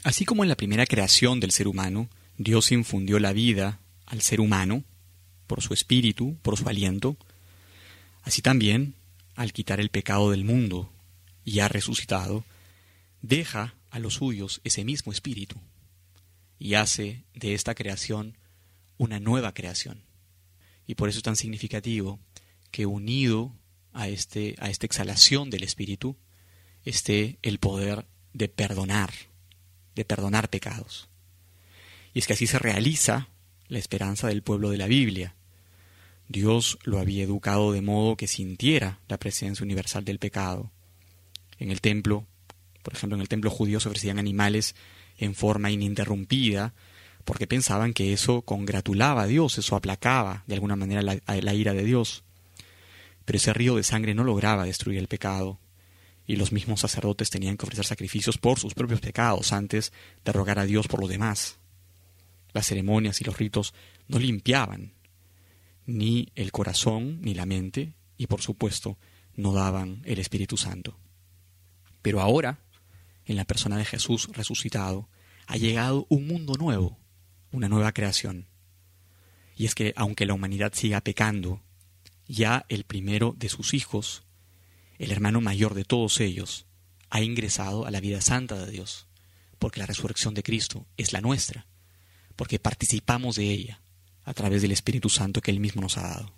Así como en la primera creación del ser humano, Dios infundió la vida al ser humano por su espíritu, por su aliento, así también, al quitar el pecado del mundo y ha resucitado, deja a los suyos ese mismo espíritu y hace de esta creación una nueva creación. Y por eso es tan significativo que unido a esta exhalación del espíritu esté el poder de perdonar pecados. Y es que así se realiza la esperanza del pueblo de la Biblia. Dios lo había educado de modo que sintiera la presencia universal del pecado. En el templo, por ejemplo, en el templo judío se ofrecían animales en forma ininterrumpida, porque pensaban que eso congratulaba a Dios, eso aplacaba de alguna manera la ira de Dios. Pero ese río de sangre no lograba destruir el pecado, y los mismos sacerdotes tenían que ofrecer sacrificios por sus propios pecados antes de rogar a Dios por los demás. Las ceremonias y los ritos no limpiaban ni el corazón ni la mente, y por supuesto no daban el Espíritu Santo. Pero ahora, en la persona de Jesús resucitado, ha llegado un mundo nuevo, una nueva creación. Y es que aunque la humanidad siga pecando, ya el primero de sus hijos, el hermano mayor de todos ellos, ha ingresado a la vida santa de Dios, porque la resurrección de Cristo es la nuestra, porque participamos de ella a través del Espíritu Santo que Él mismo nos ha dado.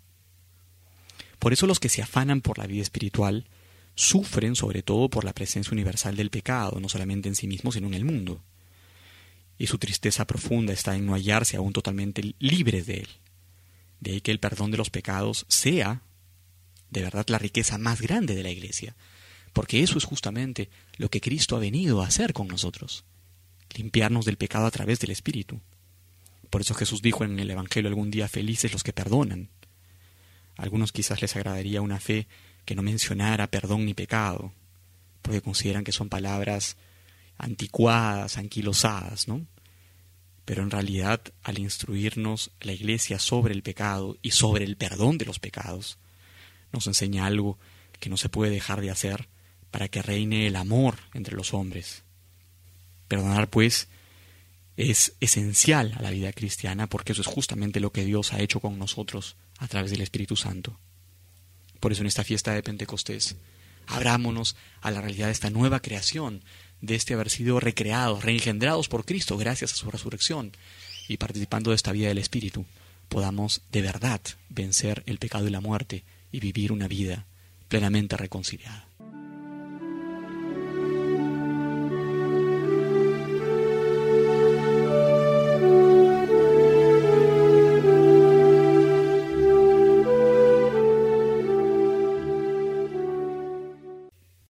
Por eso los que se afanan por la vida espiritual sufren sobre todo por la presencia universal del pecado, no solamente en sí mismos, sino en el mundo. Y su tristeza profunda está en no hallarse aún totalmente libres de él. De ahí que el perdón de los pecados sea, de verdad, la riqueza más grande de la Iglesia, porque eso es justamente lo que Cristo ha venido a hacer con nosotros, limpiarnos del pecado a través del Espíritu. Por eso Jesús dijo en el Evangelio algún día: felices los que perdonan. A algunos quizás les agradaría una fe que no mencionara perdón ni pecado, porque consideran que son palabras anticuadas, anquilosadas, ¿no? Pero en realidad, al instruirnos la Iglesia sobre el pecado y sobre el perdón de los pecados, nos enseña algo que no se puede dejar de hacer para que reine el amor entre los hombres. Perdonar, pues, es esencial a la vida cristiana, porque eso es justamente lo que Dios ha hecho con nosotros a través del Espíritu Santo. Por eso en esta fiesta de Pentecostés, abrámonos a la realidad de esta nueva creación, de haber sido recreados, reengendrados por Cristo gracias a su resurrección, y participando de esta vida del Espíritu, podamos de verdad vencer el pecado y la muerte y vivir una vida plenamente reconciliada.